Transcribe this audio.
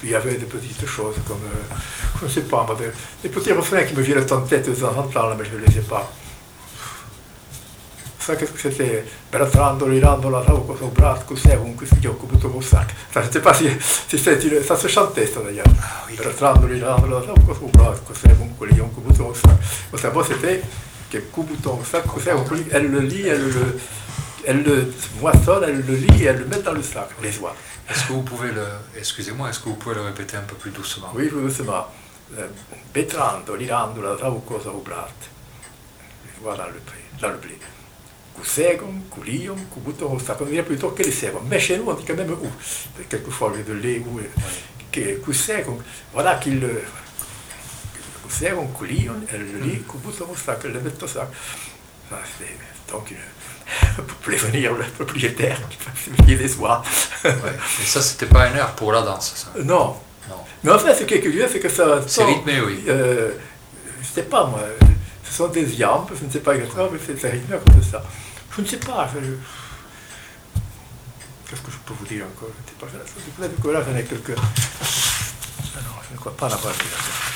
Puis il y avait des petites choses comme, je ne sais pas, moi, des petits refrains qui me viennent en tête de temps en temps, là, mais je ne les ai pas. Ça, qu'est-ce que c'était? Bertrando, Lirando, la Rauco, Sobrat, Cusevum, Custiglio, Cubuto, Mossac. Ça, je ne sais pas si ça se chantait, ça d'ailleurs. Ah, oui. Bertrando, Lirando, la Rauco, Sobrat, Cusevum, Culion, Cubuto, Mossac. Ça, moi, c'était que Cubuto, Mossac, Cusevum, elle le lit, elle le moissonne, elle le lit et elle le met dans le sac, les oies. Est-ce que vous pouvez le répéter un peu plus doucement? Oui, plus doucement. Bertrando, Lirando, la Rauco, Sobrat. Les oies dans le blé. Cusegum, Culion, Cubuto, Mossac. On dirait plutôt que les segum. Mais chez nous, on dit quand même ou. Quelquefois, de lait ou. Cusegum. Voilà qu'il. Cusegum, Culion, elle le lit, Cubuto, Mossac, elle le met au sac. Donc, pour prévenir le propriétaire qui fait des soirs. Ouais. Et ça, c'était pas un air pour la danse, ça? Non. Mais en fait, ce qui est curieux, c'est que ça. C'est rythmé, oui. Je ne sais pas, moi. Ce sont des yampes, je ne sais pas exactement, mais c'est rythmé comme ça. Je ne sais pas. Qu'est-ce que je peux vous dire encore? Je ne sais pas. Peut-être que là, j'en ai quelques. Non, je ne crois pas en avoir vu.